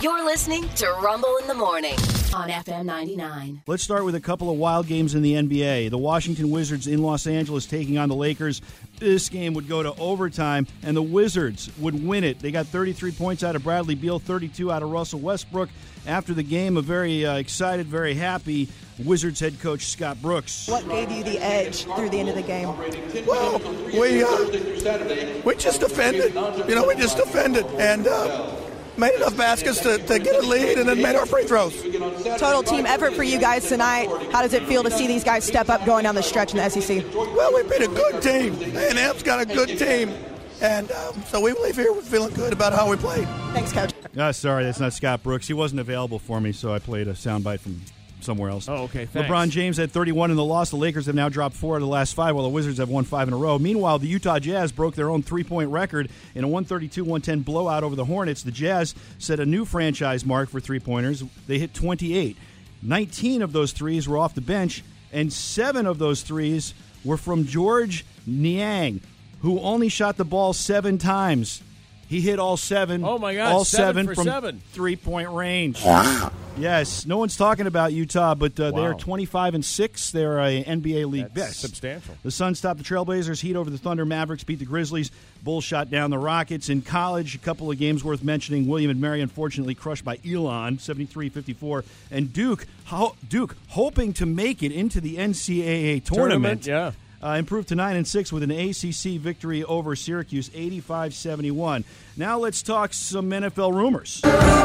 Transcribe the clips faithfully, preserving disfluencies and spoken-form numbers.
You're listening to Rumble in the Morning on F M ninety-nine. Let's start with a couple of wild games in the N B A. The Washington Wizards in Los Angeles taking on the Lakers. This game would go to overtime, and the Wizards would win it. They got thirty-three points out of Bradley Beal, thirty-two out of Russell Westbrook. After the game, a very uh, excited, very happy Wizards head coach Scott Brooks. What gave you the edge through the end of the game? Well, we uh, we just defended. You know, we just defended and uh, made enough baskets to, to get a lead and then made our free throws. Total team effort for you guys tonight. How does it feel to see these guys step up going down the stretch in the S E C? Well, we beat a good team. A and M's got a good team. And um, so we leave here with feeling good about how we played. Thanks, Coach. Uh, sorry, that's not Scott Brooks. He wasn't available for me, so I played a soundbite from somewhere else. Oh, okay, thanks. LeBron James had thirty-one in the loss. The Lakers have now dropped four of the last five, while the Wizards have won five in a row. Meanwhile, the Utah Jazz broke their own three-point record in a one thirty-two one ten blowout over the Hornets. The Jazz set a new franchise mark for three-pointers. They hit twenty-eight. nineteen of those threes were off the bench, and seven of those threes were from George Niang, who only shot the ball seven times. He hit all seven. Oh, my God, all seven seven for from seven. three-point range. Yes, no one's talking about Utah, but uh, Wow. they're twenty-five and six. They're a N B A league That's best. substantial. The Suns stopped the Trailblazers. Heat over the Thunder. Mavericks beat the Grizzlies. Bulls shot down the Rockets. In college, a couple of games worth mentioning. William and Mary unfortunately crushed by Elon, seventy-three fifty-four. And Duke, ho- Duke hoping to make it into the N C double A tournament. Tournament, yeah. Uh, improved to nine and six with an A C C victory over Syracuse, eighty-five seventy-one. Now let's talk some N F L rumors.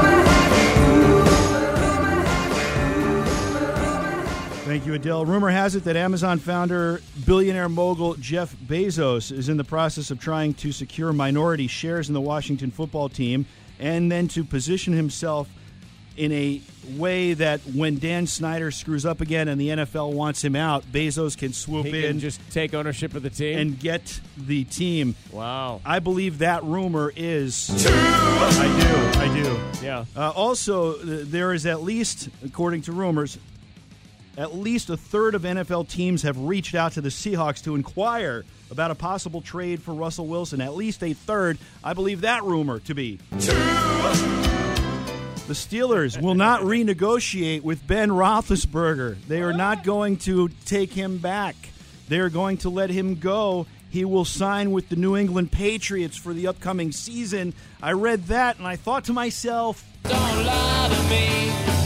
Thank you, Adele. Rumor has it that Amazon founder, billionaire mogul Jeff Bezos is in the process of trying to secure minority shares in the Washington football team and then to position himself in a way that when Dan Snyder screws up again and the N F L wants him out, Bezos can swoop He in can just take ownership of the team and get the team. Wow. I believe that rumor is true. I do. I do. Yeah. Uh, also, th- there is at least, according to rumors, at least a third of N F L teams have reached out to the Seahawks to inquire about a possible trade for Russell Wilson. At least a third. I believe that rumor to be true. The Steelers will not renegotiate with Ben Roethlisberger. They are not going to take him back. They are going to let him go. He will sign with the New England Patriots for the upcoming season. I read that and I thought to myself, Don't lie to me.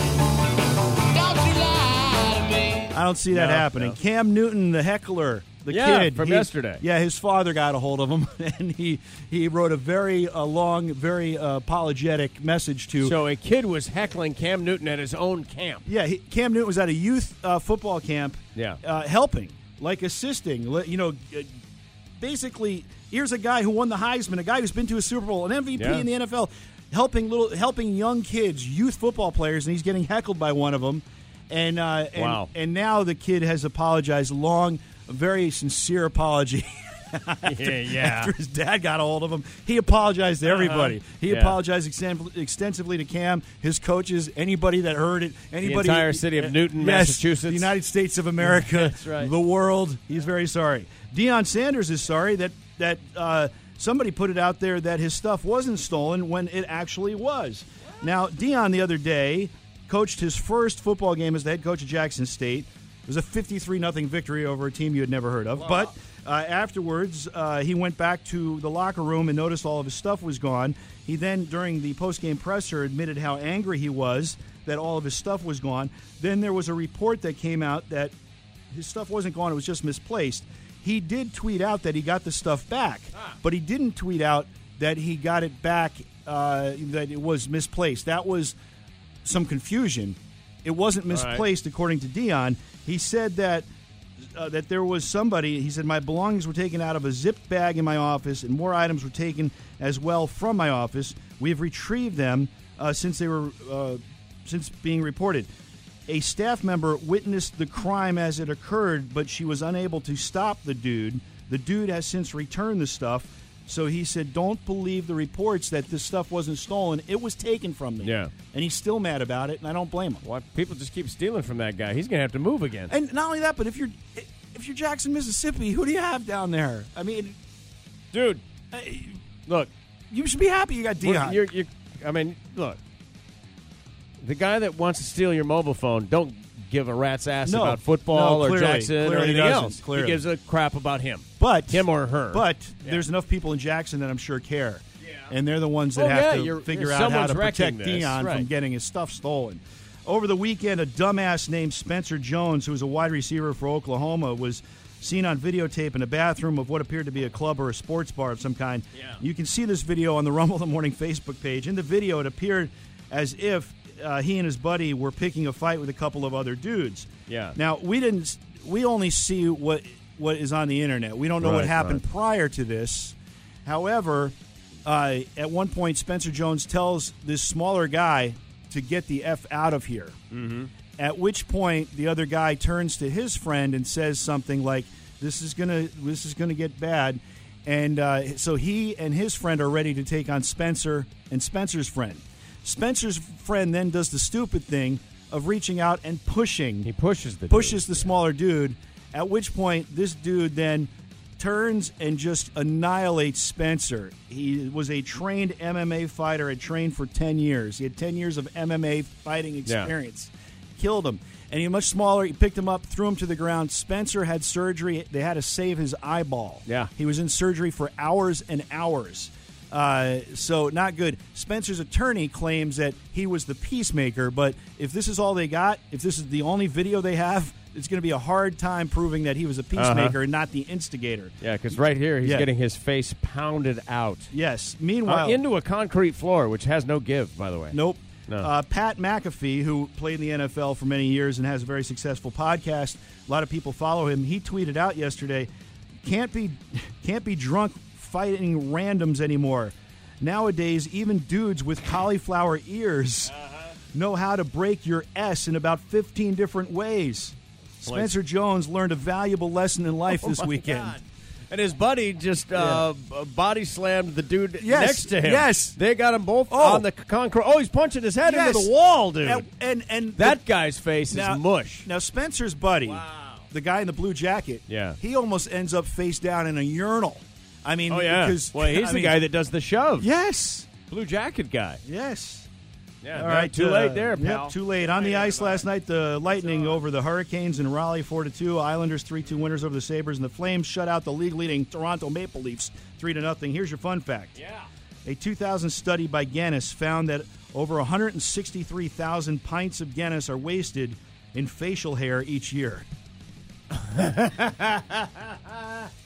Don't you lie to me. I don't see that No, happening. no. Cam Newton, the heckler, the Yeah, kid. from he- yesterday. Yeah, his father got a hold of him, and he, he wrote a very uh, long, very uh, apologetic message to... So a kid was heckling Cam Newton at his own camp. Yeah, he, Cam Newton was at a youth uh, football camp Yeah. uh, helping, like assisting. li- You know, uh, basically, here's a guy who won the Heisman, a guy who's been to a Super Bowl, an M V P Yeah. in the N F L, helping little, helping young kids, youth football players, and he's getting heckled by one of them. And, uh, and, Wow. and now the kid has apologized, long, a very sincere apology. after, Yeah, yeah. after his dad got a hold of him, he apologized to everybody. He Yeah. apologized exten- extensively to Cam, his coaches, anybody that heard it, anybody. entire city of Newton, yes, Massachusetts. the United States of America, That's right. the world. He's very sorry. Deion Sanders is sorry that that uh, somebody put it out there that his stuff wasn't stolen when it actually was. Now, Deion the other day coached his first football game as the head coach of Jackson State. It was a fifty-three nothing victory over a team you had never heard of. Wow. But uh, afterwards, uh, he went back to the locker room and noticed all of his stuff was gone. He then, during the post-game presser, admitted how angry he was that all of his stuff was gone. Then there was a report that came out that his stuff wasn't gone, it was just misplaced. He did tweet out that he got the stuff back, but he didn't tweet out that he got it back, uh, that it was misplaced. That was some confusion. It wasn't misplaced, right, according to Deion. He said that uh, that there was somebody, he said, my belongings were taken out of a zipped bag in my office and more items were taken as well from my office. We have retrieved them uh, since they were uh, since being reported. A staff member witnessed the crime as it occurred, but she was unable to stop the dude. The dude has since returned the stuff. So he said, don't believe the reports that this stuff wasn't stolen. It was taken from me. Yeah. And he's still mad about it, and I don't blame him. Why people just keep stealing from that guy? He's going to have to move again. And not only that, but if you're if you're Jackson, Mississippi, who do you have down there? I mean, dude, uh, look, you should be happy you got Deion. You're, you're, I mean, look, The guy that wants to steal your mobile phone, don't give a rat's ass No. about football No, or clearly. Jackson or Clearly anything doesn't. else. Clearly. He gives a crap about him. But him or her. But Yeah. there's enough people in Jackson that I'm sure care. And they're the ones that Oh, have yeah, to you're- figure you're- out how someone's to protect wrecking this, Dion from right. getting his stuff stolen. Over the weekend, a dumbass named Spencer Jones, who was a wide receiver for Oklahoma, was seen on videotape in a bathroom of what appeared to be a club or a sports bar of some kind. Yeah. You can see this video on the Rumble in the Morning Facebook page. In the video, it appeared as if uh, he and his buddy were picking a fight with a couple of other dudes. Yeah. Now, we didn't. We only see what what is on the internet. We don't know what Right, happened right. prior to this. However, uh, at one point, Spencer Jones tells this smaller guy to get the F out of here. Mm-hmm. At which point, the other guy turns to his friend and says something like, "This is gonna, this is gonna get bad." And uh, so he and his friend are ready to take on Spencer and Spencer's friend. Spencer's friend then does the stupid thing of reaching out and pushing. He pushes the pushes dude. the smaller dude. At which point, this dude then turns and just annihilates Spencer. He was a trained M M A fighter, had trained for ten years. He had ten years of M M A fighting experience. Killed him. And he was much smaller. He picked him up, threw him to the ground. Spencer had surgery. They had to save his eyeball. Yeah. He was in surgery for hours and hours. Uh, so not good. Spencer's attorney claims that he was the peacemaker, but if this is all they got, if this is the only video they have, it's going to be a hard time proving that he was a peacemaker Uh-huh. and not the instigator. Yeah, because right here he's Yeah. getting his face pounded out. Yes. Uh, Meanwhile, into a concrete floor, which has no give, by the way. Nope. No. Uh, Pat McAfee, who played in the N F L for many years and has a very successful podcast, a lot of people follow him. He tweeted out yesterday, "Can't be, can't be drunk fighting randoms anymore. Nowadays, even dudes with cauliflower ears know how to break your S in about fifteen different ways." Spencer Jones learned a valuable lesson in life Oh this my weekend. God. And his buddy just uh, b- body slammed the dude Yes, next to him. yes. They got him both Oh. on the concrete. Oh, he's punching his head Yes. into the wall, dude. And and, and that guy's face now, is mush. Now Spencer's buddy, Wow. the guy in the blue jacket, Yeah. he almost ends up face down in a urinal. I mean, Oh, yeah. because Well, he's I the mean, guy that does the shove. Yes, Blue jacket guy. yes. Yeah, All not right, too uh, late there, pal. Yep, too late. On the ice last night, the Lightning over the Hurricanes in Raleigh, four to two. Islanders three two winners over the Sabres, and the Flames shut out the league-leading Toronto Maple Leafs three to nothing. Here's your fun fact. Yeah. A two thousand study by Guinness found that over one hundred sixty-three thousand pints of Guinness are wasted in facial hair each year.